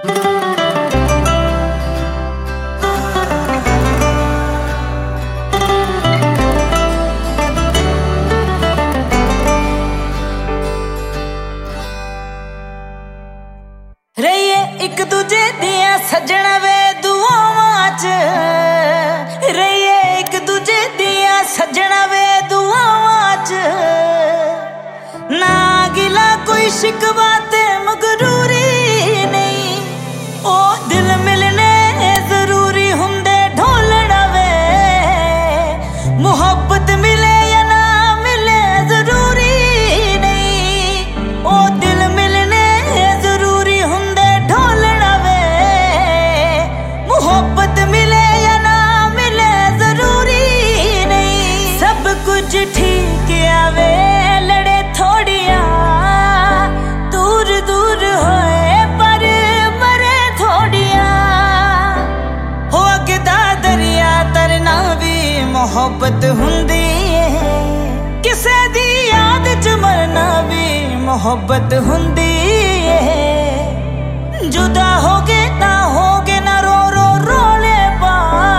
रहिए एक दूजे दिया सजण वे दुआवां च रहिए एक दूजे दिया सजण वे दुआवां च ना गिला कोई शिकवा ते मगरूरी नहीं ओ दिल मिलने जरूरी हुंदे ढोलना वे मोहब्बत मिले या ना मिले जरूरी नहीं ओ दिल मिलने जरूरी हुंदे ढोलना वे मोहब्बत मिले या ना मिले जरूरी नहीं सब कुछ ठीक आवे लड़े थोड़िया दूर दूर होए पर मरे थोड़िया हो अगदा दरिया तरना भी मोहब्बत हुंदी है किसे दी याद च मरना भी मोहब्बत हुंदी है जुदा होगे ना रो रो रोले पा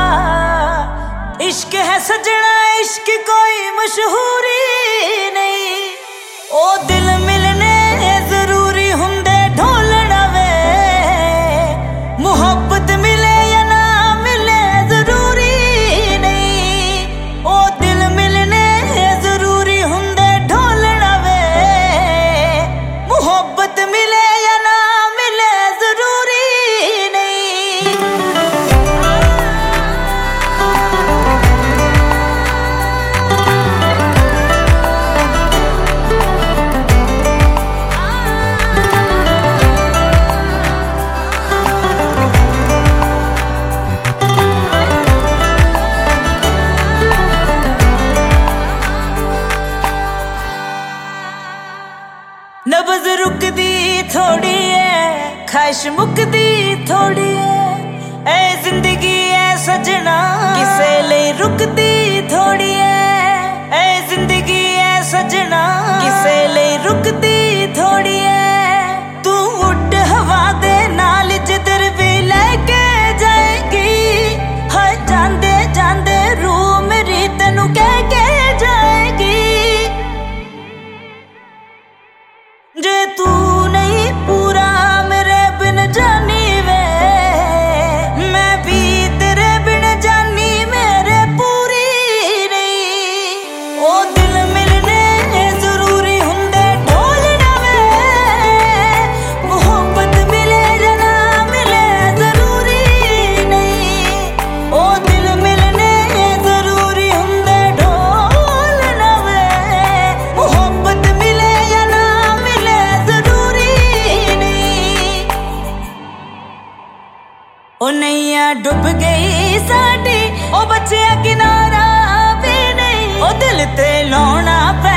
इश्क है सजना इश्क कोई मशहूरी नहीं ओ दिल मिलने जरूरी हुंदे ढोलना वे मोहब्बत मिले या ना मिले जरूरी नहीं ओ दिल मिलने जरूरी हुंदे ढोलना वे मोहब्बत मिले या ना मिले जरूरी नहीं नब्ज रुकदी थोड़ी है ख्वाहिश मुकदी थोड़ी है ऐ जिंदगी है सजना किसे लिए रुकदी थोड़ी है ऐ जिंदगी है सजना किसे लिए रुकदी थोड़ी है तू उड़ हवा दे नाल जिधर भी लेके जाएगी हर जांदे जांदे रूह मेरी तेनू कह के जाएगी जे तू नहीं पूरा मेरे बिन जानी वे मैं भी तेरे बिन जानी मेरे पूरी नहीं ओ दिल मिलने जरूरी हुंदे ढोलना वे मोहब्बत मिले या ना मिले जरूरी नहीं ओ दिल मिलने जरूरी हुंदे ढोलना वे मोहब्बत मिले या ना मिले जरूरी नहीं ओ नैया डूब गई साडी ओ बच्चिया किनारा भी नहीं ओ दिल ते लौना पे